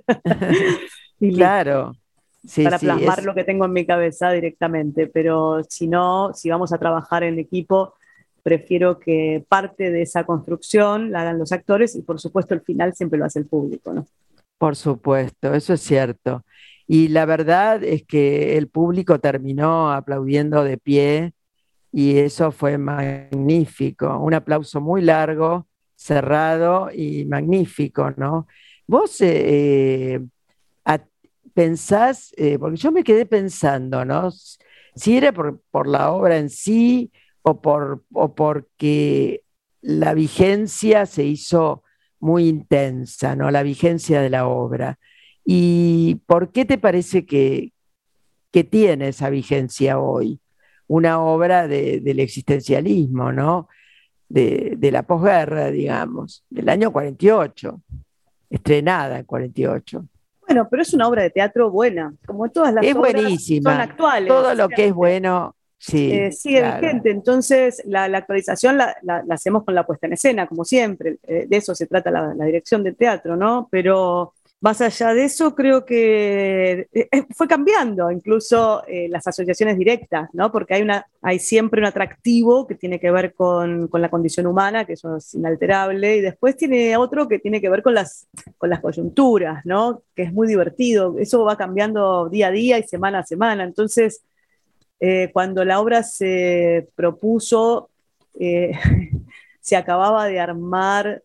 Y claro. Sí, para sí, plasmar es... lo que tengo en mi cabeza directamente, pero si no, si vamos a trabajar en equipo, prefiero que parte de esa construcción la hagan los actores y por supuesto el final siempre lo hace el público, ¿no? Por supuesto, eso es cierto. Y la verdad es que el público terminó aplaudiendo de pie y eso fue magnífico, un aplauso muy largo, cerrado y magnífico, ¿no? Vos eh, a, pensás, eh, porque yo me quedé pensando, ¿no? Si era por, por la obra en sí o, por, o porque la vigencia se hizo muy intensa, ¿no? La vigencia de la obra. ¿Y por qué te parece que, que tiene esa vigencia hoy? Una obra de, del existencialismo, ¿no? De, de la posguerra, digamos, del año cuarenta y ocho, estrenada en cuarenta y ocho. Bueno, pero es una obra de teatro buena, como todas las es obras buenísima. Son actuales. Todo lo que es bueno, sí. Eh, sigue claro. vigente, entonces la, la actualización la, la, la hacemos con la puesta en escena, como siempre, eh, de eso se trata la, la dirección del teatro, ¿no? Pero más allá de eso, creo que eh, fue cambiando incluso eh, las asociaciones directas, ¿no? Porque hay, una, hay siempre un atractivo que tiene que ver con, con la condición humana, que eso es inalterable, y después tiene otro que tiene que ver con las, con las coyunturas, ¿no? Que es muy divertido, eso va cambiando día a día y semana a semana, entonces eh, cuando la obra se propuso, eh, se acababa de armar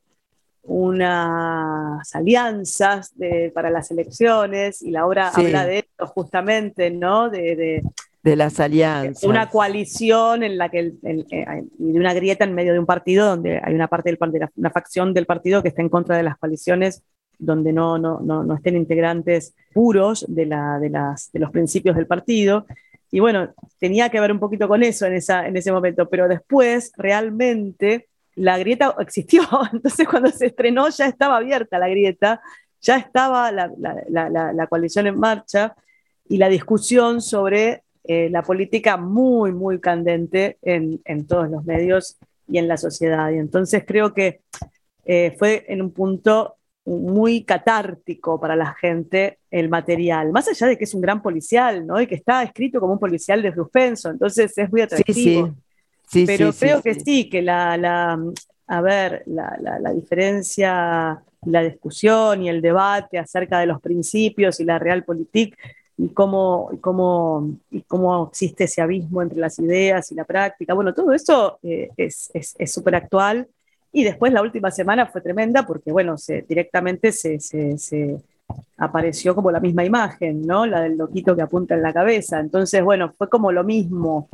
unas alianzas de, para las elecciones y la obra sí. habla de esto justamente, ¿no? De, de, de las alianzas. Una coalición en la que, el, el, el, de una grieta en medio de un partido donde hay una parte del de la, una facción del partido que está en contra de las coaliciones donde no, no, no, no estén integrantes puros de, la, de, las, de los principios del partido. Y bueno, tenía que ver un poquito con eso en, esa, en ese momento, pero después realmente la grieta existió, entonces cuando se estrenó ya estaba abierta la grieta, ya estaba la, la, la, la coalición en marcha y la discusión sobre eh, la política muy, muy candente en, en todos los medios y en la sociedad. Y entonces creo que eh, fue en un punto muy catártico para la gente el material, más allá de que es un gran policial, ¿no? Y que está escrito como un policial de suspenso, entonces es muy atractivo. Sí, sí. Sí, pero sí, creo sí, que sí. sí, que la, la a ver, la, la, la diferencia, la discusión y el debate acerca de los principios y la realpolitik y cómo, y cómo, y cómo existe ese abismo entre las ideas y la práctica, bueno, todo eso eh, es súper actual Y después la última semana fue tremenda porque, bueno, se, directamente se, se, se apareció como la misma imagen, ¿no? La del loquito que apunta en la cabeza. Entonces, bueno, fue como lo mismo.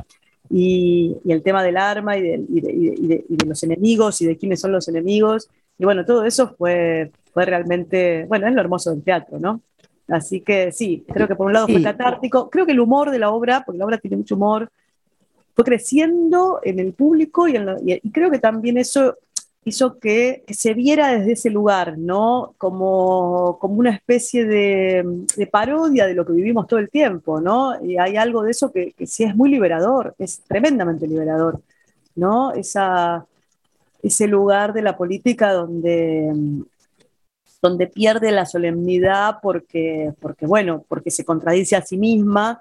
Y, y el tema del arma y de, y, de, y, de, y de los enemigos y de quiénes son los enemigos. Y bueno, todo eso fue, fue realmente, bueno, es lo hermoso del teatro, ¿no? Así que sí, creo que por un lado fue Sí. catártico. Creo que el humor de la obra, porque la obra tiene mucho humor, fue creciendo en el público y, en lo, y, y creo que también eso hizo que, que se viera desde ese lugar, ¿no? Como, como una especie de, de parodia de lo que vivimos todo el tiempo, ¿no? Y hay algo de eso que, que sí es muy liberador, es tremendamente liberador, ¿no? Esa, ese lugar de la política donde, donde pierde la solemnidad porque, porque, bueno, porque se contradice a sí misma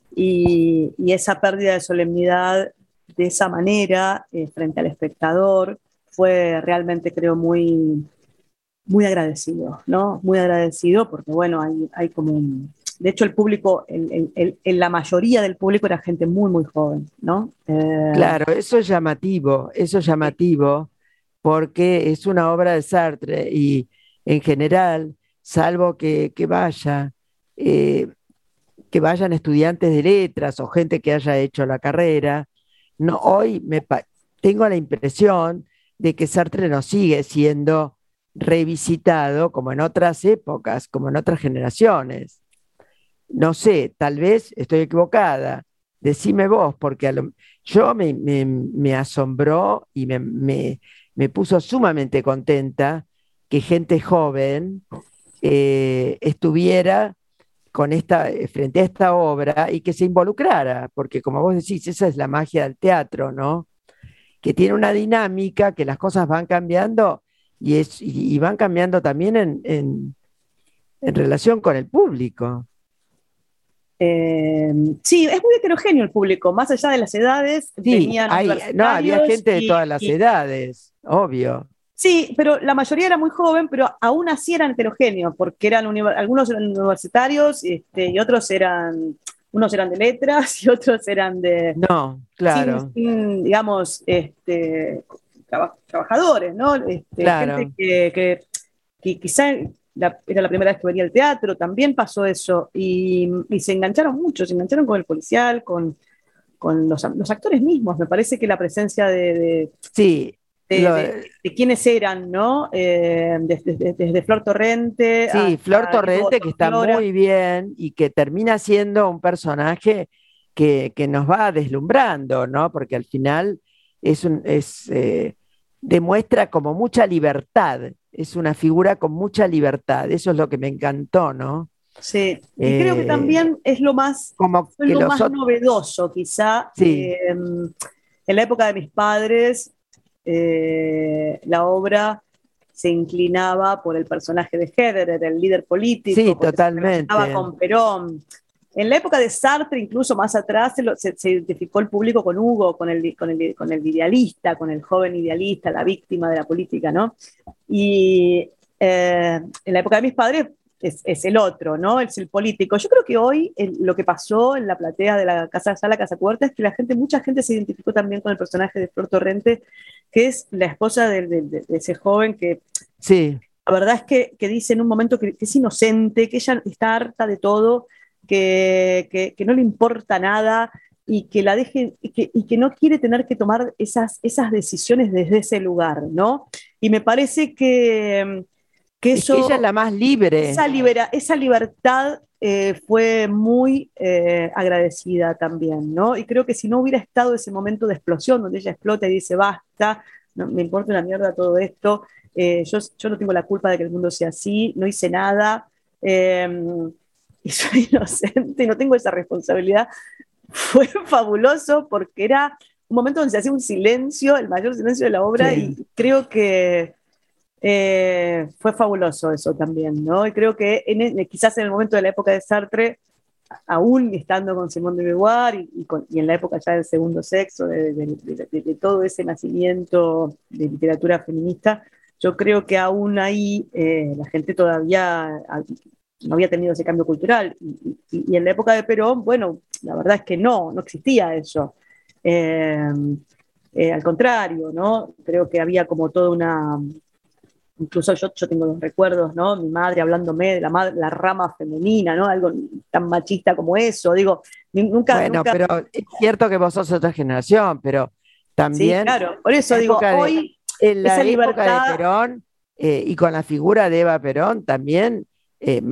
y, y esa pérdida de solemnidad de esa manera eh, frente al espectador fue realmente, creo, muy, muy agradecido, ¿no? Muy agradecido porque, bueno, hay, hay como un... De hecho, el público, el, el, el, el, la mayoría del público era gente muy, muy joven, ¿no? Eh, Claro, eso es llamativo, eso es llamativo porque es una obra de Sartre y en general, salvo que, que vaya, eh, que vayan estudiantes de letras o gente que haya hecho la carrera, no, hoy me pa- tengo la impresión de que Sartre no sigue siendo revisitado como en otras épocas, como en otras generaciones. No sé, tal vez estoy equivocada. Decime vos, porque a lo- yo me, me- me asombró y me, me- me puso sumamente contenta que gente joven eh, estuviera con esta, eh, frente a esta obra y que se involucrara, porque como vos decís, esa es la magia del teatro, ¿no? Que tiene una dinámica, que las cosas van cambiando y, es, y, y van cambiando también en, en en relación con el público. Eh, sí, es muy heterogéneo el público, más allá de las edades, Sí, venían hay, no, había universitarios gente de y, todas las y, edades, obvio. sí, pero la mayoría era muy joven, pero aún así eran heterogéneos, porque eran algunos eran universitarios este, y otros eran, unos eran de letras y otros eran de, No, sin, claro, sin digamos, este, traba, trabajadores, ¿no? Este, gente claro. que, que, que quizá la, era la primera vez que venía al teatro, también pasó eso, y, y se engancharon mucho, se engancharon con el policial, con, con los, los actores mismos. Me parece que la presencia de, de Sí, de, lo, de, de quiénes eran, ¿no? Eh, desde, desde, desde Flor Torrente sí, Flor hasta Diego Torrente, que está Flora. muy bien y que termina siendo un personaje que, que nos va deslumbrando, ¿no? Porque al final es un, es, eh, demuestra como mucha libertad, es una figura con mucha libertad, eso es lo que me encantó, ¿no? Sí, y creo que Eh, también es lo más, como fue que lo los más otros, novedoso, quizá. sí, Eh, en la época de mis padres, eh, la obra se inclinaba por el personaje de Federer, el líder sí, político, porque se relacionaba totalmente. con Perón. En la época de Sartre, incluso más atrás, se, lo, se, se identificó el público con Hugo, con el, con, el, con el idealista, con el joven idealista, la víctima de la política, ¿no? Y eh, en la época de mis padres es, es, el otro, ¿no? Es el político. Yo creo que hoy el, lo que pasó en la platea de la Casa Sala, Casa Puerta, es que la gente, mucha gente se identificó también con el personaje de Flor Torrente, que es la esposa de, de, de, de ese joven que... Sí. La verdad es que, que dice en un momento que, que es inocente, que ella está harta de todo, que, que, que no le importa nada y que la deje y que, y que no quiere tener que tomar esas, esas decisiones desde ese lugar, ¿no? Y me parece que, que Es que eso, ella es la más libre. esa, libera, esa libertad eh, fue muy eh, agradecida también, ¿no? Y creo que si no hubiera estado ese momento de explosión donde ella explota y dice, basta, no, me importa una mierda todo esto, eh, yo, yo no tengo la culpa de que el mundo sea así, no hice nada, eh, y soy inocente y no tengo esa responsabilidad, fue fabuloso porque era un momento donde se hacía un silencio, el mayor silencio de la obra, Sí. y creo que eh, fue fabuloso eso también, ¿no? Y creo que en, quizás en el momento de la época de Sartre, aún estando con Simone de Beauvoir y, y, con, y en la época ya del segundo sexo, de, de, de, de, de todo ese nacimiento de literatura feminista, yo creo que aún ahí eh, la gente todavía no había tenido ese cambio cultural. Y, y, y en la época de Perón, bueno, la verdad es que no, no existía eso. Eh, Eh, al contrario, ¿no? Creo que había como toda una... Incluso yo, yo tengo los recuerdos, ¿no? Mi madre hablándome de la, madre, la rama femenina, ¿no? Algo tan machista como eso. Digo, nunca... Bueno, nunca... pero es cierto que vos sos otra generación, pero también... Sí, claro. Por eso digo, de, hoy en la esa época libertad... de Perón eh, y con la figura de Eva Perón también eh,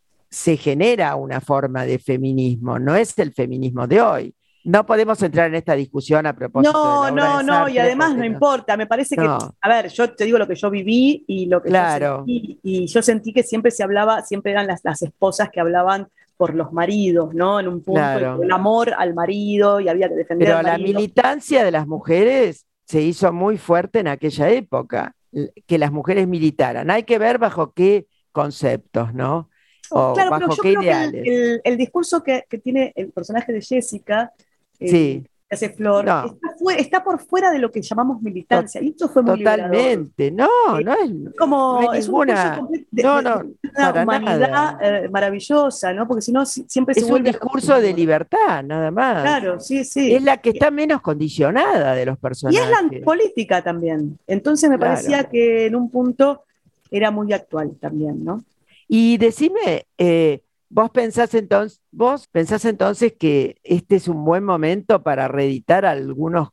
se genera una forma de feminismo. No es el feminismo de hoy. No podemos entrar en esta discusión a propósito no, de la obra no, de no, Sartre, y además no, no importa, me parece no. que, a ver, yo te digo lo que yo viví y lo que claro. yo sentí, y yo sentí que siempre se hablaba, siempre eran las, las esposas que hablaban por los maridos, ¿no? En un punto, claro. el amor al marido y había que defender Pero al marido. la militancia de las mujeres se hizo muy fuerte en aquella época, que las mujeres militaran. Hay que ver bajo qué conceptos, ¿no? O claro, bajo pero yo qué creo ideales. que el, el, el discurso que, que tiene el personaje de Jessica, eh, sí. que hace Flor, no. está, fue, está por fuera de lo que llamamos militancia, y eso fue muy Totalmente, liberador. no, no es, como, no hay es ninguna, un de, no, de, no, de una para humanidad nada. eh, maravillosa, ¿no? Porque si no, si, siempre se es vuelve... un discurso de libertad, nada más. Claro, sí, sí. Es la que está menos condicionada de los personajes. Y es la política también. Entonces me claro. parecía que en un punto era muy actual también, ¿no? Y decime, eh, ¿vos pensás entonces, vos pensás entonces que este es un buen momento para reeditar algunos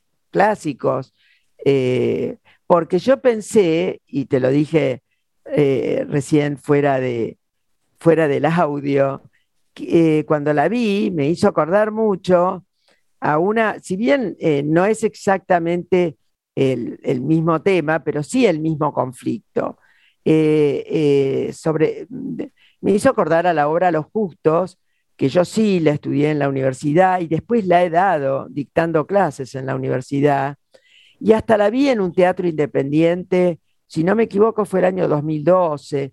clásicos? Eh, porque yo pensé, y te lo dije eh, recién fuera, de, fuera del audio, que, eh, cuando la vi me hizo acordar mucho a una, si bien eh, no es exactamente el, el mismo tema, pero sí el mismo conflicto. Eh, eh, sobre, me hizo acordar a la obra Los Justos, que yo sí la estudié en la universidad y después la he dado dictando clases en la universidad, y hasta la vi en un teatro independiente, si no me equivoco fue el año dos mil doce,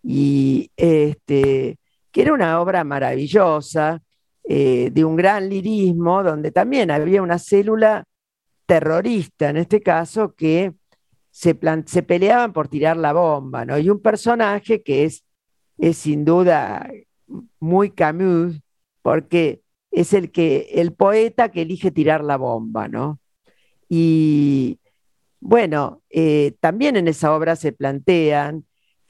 y este, que era una obra maravillosa, eh, de un gran lirismo, donde también había una célula terrorista, en este caso, que se, plan, se peleaban por tirar la bomba, ¿no? Y un personaje que es, es sin duda muy Camus, porque es el, que, el poeta que elige tirar la bomba, ¿no? Y bueno, eh, también en esa obra se plantean,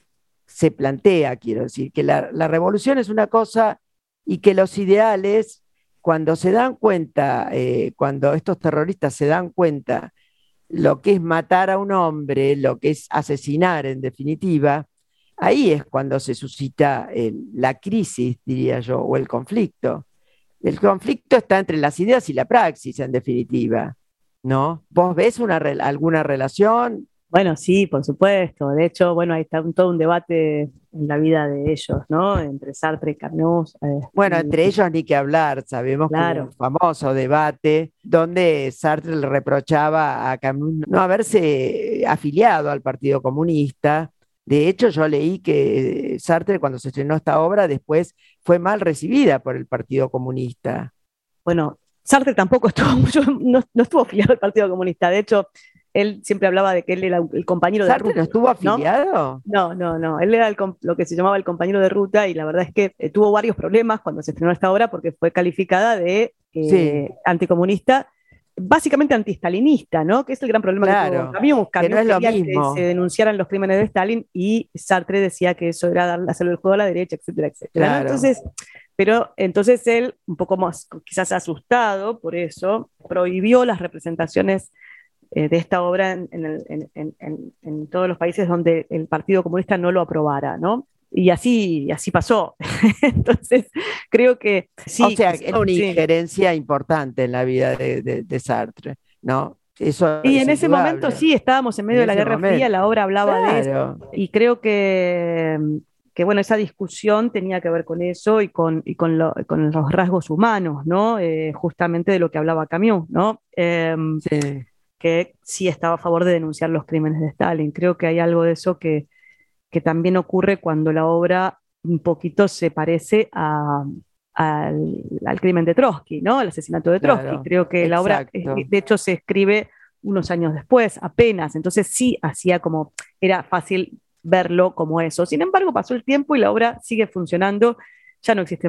se plantea, quiero decir, que la, la revolución es una cosa y que los ideales, cuando se dan cuenta, eh, cuando estos terroristas se dan cuenta lo que es matar a un hombre, lo que es asesinar en definitiva, ahí es cuando se suscita el, la crisis, diría yo, o el conflicto. El conflicto está entre las ideas y la praxis, en definitiva, ¿no? ¿Vos ves una, alguna relación? Bueno, sí, por supuesto. De hecho, bueno, ahí está un, todo un debate en la vida de ellos, ¿no? Entre Sartre y Camus. Eh, bueno, y... entre ellos ni que hablar. Sabemos claro. que hubo un famoso debate donde Sartre le reprochaba a Camus no haberse afiliado al Partido Comunista. De hecho, yo leí que Sartre, cuando se estrenó esta obra, después fue mal recibida por el Partido Comunista. Bueno, Sartre tampoco estuvo mucho, no, no estuvo afiliado al Partido Comunista. De hecho, él siempre hablaba de que él era el compañero de ¿Sartre ruta. ¿Sartre no estuvo afiliado? No, no, no. Él era el, lo que se llamaba el compañero de ruta y la verdad es que eh, tuvo varios problemas cuando se estrenó esta obra porque fue calificada de eh, sí. anticomunista, básicamente antistalinista, ¿no? Que es el gran problema claro, que tuvo Camus. Camus que no es lo quería mismo. que se denunciaran los crímenes de Stalin y Sartre decía que eso era darle, hacerle el juego a la derecha, etcétera, etcétera. Claro. ¿no? Entonces, pero entonces él, un poco más quizás asustado por eso, prohibió las representaciones de esta obra en, en, el, en, en, en todos los países donde el Partido Comunista no lo aprobara, ¿no? Y así, así pasó. Entonces, creo que sí. O sea, era una sí. injerencia importante en la vida de, de, de Sartre, ¿no? Eso y es en ese indudable. momento sí, estábamos en medio en de la Guerra momento. Fría, la obra hablaba claro. de eso. Y creo que, que, bueno, esa discusión tenía que ver con eso y con, y con, lo, con los rasgos humanos, ¿no? Eh, justamente de lo que hablaba Camus, ¿no? Eh, sí. que sí estaba a favor de denunciar los crímenes de Stalin. Creo que hay algo de eso que, que también ocurre cuando la obra un poquito se parece a, a, al, al crimen de Trotsky, ¿no? El asesinato de Trotsky. Claro, Creo que la obra, de hecho, se escribe unos años después, apenas. Entonces sí hacía como, era fácil verlo como eso. Sin embargo, pasó el tiempo y la obra sigue funcionando. Ya no existe más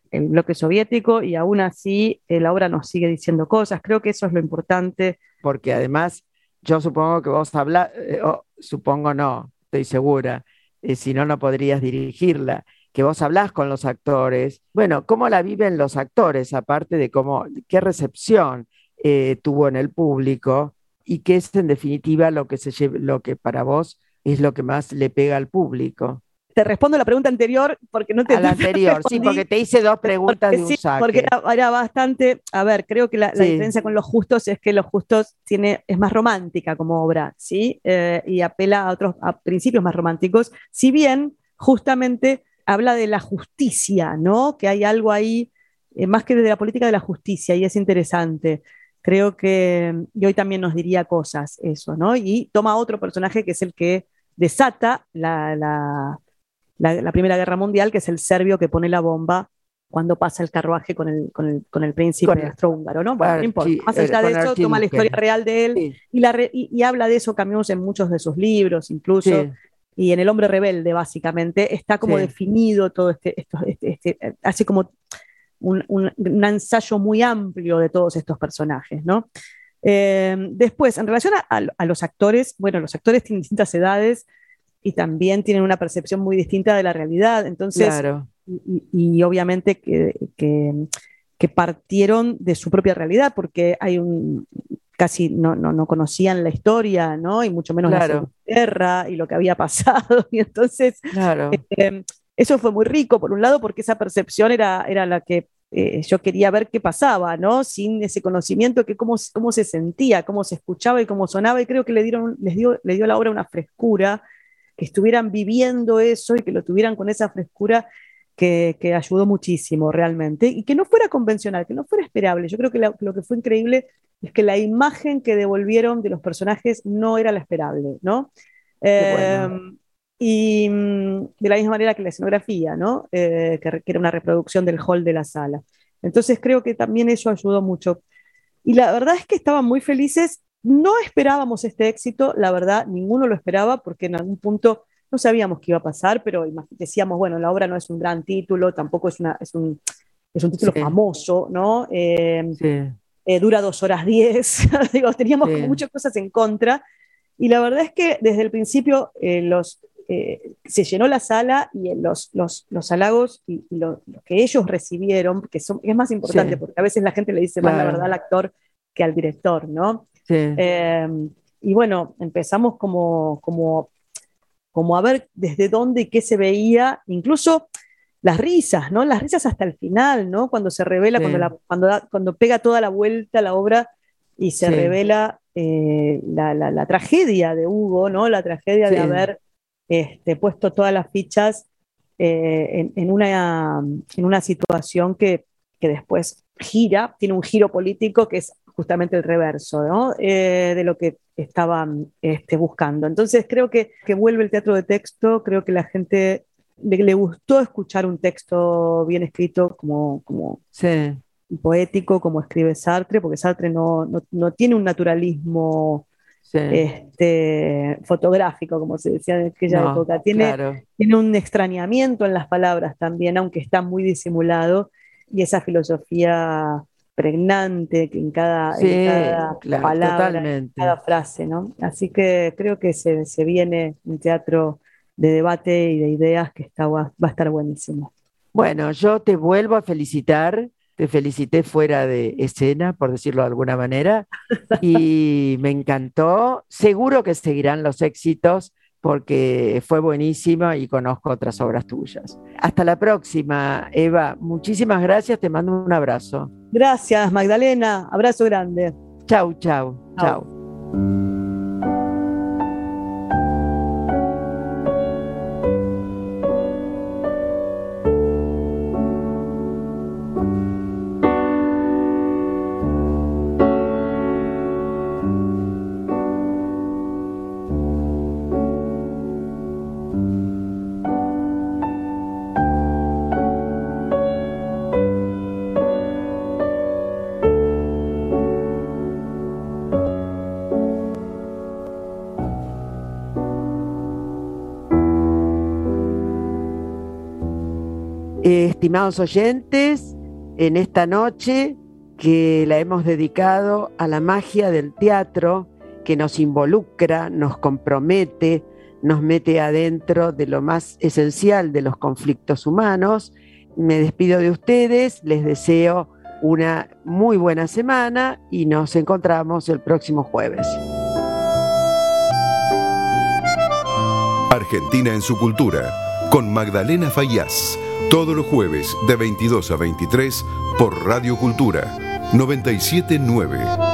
el bloque soviético y aún así eh, la obra nos sigue diciendo cosas. Creo que eso es lo importante. Porque además yo supongo que vos hablás, eh, oh, supongo no, estoy segura, eh, si no, no podrías dirigirla, que vos hablás con los actores. Bueno, ¿cómo la viven los actores, aparte de cómo, qué recepción eh, tuvo en el público y qué es en definitiva lo que, se lleve, lo que para vos es lo que más le pega al público? Te respondo la pregunta anterior porque no te a la anterior, sí, porque te hice dos preguntas porque de un sí, saque. Porque era, era bastante, a ver, creo que la, Sí. la diferencia con Los Justos es que Los Justos tiene, es más romántica como obra, ¿sí? Eh, y apela a otros a principios más románticos, si bien justamente habla de la justicia, ¿no? Que hay algo ahí, eh, más que de la política de la justicia, y es interesante. Creo que, y hoy también nos diría cosas eso, ¿no? Y toma otro personaje que es el que desata la... la La, la Primera Guerra Mundial, que es el serbio que pone la bomba cuando pasa el carruaje con el, con el, con el príncipe Con el- austrohúngaro, ¿no? Bueno, no importa. Archi- Más allá eh, de con eso, toma la Archiduque. historia real de él Sí, y, la re- y, y habla de eso Camus en muchos de sus libros, incluso, sí, y en El Hombre Rebelde, básicamente, está como Sí. definido todo este, esto, este, este, así como un, un- un ensayo muy amplio de todos estos personajes, ¿no? Eh, después, en relación a, a- a los actores, bueno, los actores tienen distintas edades y también tienen una percepción muy distinta de la realidad. Entonces, claro. y, y obviamente que, que, que partieron de su propia realidad, porque hay un casi no, no, no conocían la historia, ¿no? Y mucho menos la Claro. Segunda Guerra y lo que había pasado. Y entonces, Claro, eh, eso fue muy rico, por un lado, porque esa percepción era, era la que eh, yo quería ver qué pasaba, ¿no? Sin ese conocimiento, que cómo, cómo se sentía, cómo se escuchaba y cómo sonaba, y creo que le, dieron, les dio, le dio a la obra una frescura, que estuvieran viviendo eso y que lo tuvieran con esa frescura que, que ayudó muchísimo realmente, y que no fuera convencional, que no fuera esperable. Yo creo que la, lo que fue increíble es que la imagen que devolvieron de los personajes no era la esperable, ¿no? Qué bueno. Eh, y mm, de la misma manera que la escenografía, ¿no? Eh, que, que era una reproducción del hall de la sala. Entonces creo que también eso ayudó mucho. Y la verdad es que estaban muy felices. No esperábamos este éxito, la verdad, ninguno lo esperaba, porque en algún punto no sabíamos qué iba a pasar, pero decíamos, bueno, la obra no es un gran título, tampoco es, una, es, un, es un título Sí. famoso, ¿no? Eh, Sí, eh, dura dos horas diez, digo, teníamos Sí. como muchas cosas en contra, y la verdad es que desde el principio eh, los, eh, se llenó la sala y los, los, los halagos y, y lo, lo que ellos recibieron, que son, es más importante, Sí. porque a veces la gente le dice más la Claro. verdad al actor que al director, ¿no? sí, Eh, y bueno, empezamos como, como, como a ver desde dónde y qué se veía, incluso las risas, ¿no? Las risas hasta el final, ¿no? Cuando se revela, Sí. cuando, la, cuando, da- cuando pega toda la vuelta la obra y se Sí. revela eh, la, la, la tragedia de Hugo, ¿no? La tragedia de Sí. haber este, puesto todas las fichas eh, en, en, una, en una situación que, que después gira, tiene un giro político que es justamente el reverso, ¿no? Eh, de lo que estaban este, buscando. Entonces creo que, que vuelve el teatro de texto, creo que la gente le, le gustó escuchar un texto bien escrito como, como sí, poético, como escribe Sartre, porque Sartre no, no, no tiene un naturalismo sí. este, fotográfico, como se decía en aquella No, época, tiene, claro. tiene un extrañamiento en las palabras también, aunque está muy disimulado, y esa filosofía pregnante que en cada, Sí, en cada claro, palabra, en totalmente. cada frase, ¿no? Así que creo que se, se viene un teatro de debate y de ideas que está, va, va a estar buenísimo. Bueno, yo te vuelvo a felicitar, te felicité fuera de escena, por decirlo de alguna manera, y me encantó. Seguro que seguirán los éxitos porque fue buenísima y conozco otras obras tuyas. Hasta la próxima, Eva. Muchísimas gracias, te mando un abrazo. Gracias, Magdalena. Abrazo grande. Chau, chau, Chau. chau. estimados oyentes, en esta noche que la hemos dedicado a la magia del teatro, que nos involucra, nos compromete, nos mete adentro de lo más esencial de los conflictos humanos. Me despido de ustedes, les deseo una muy buena semana y nos encontramos el próximo jueves. Argentina en su cultura, con Magdalena Faíaz, todos los jueves de veintidós a veintitrés por Radio Cultura noventa y siete punto nueve.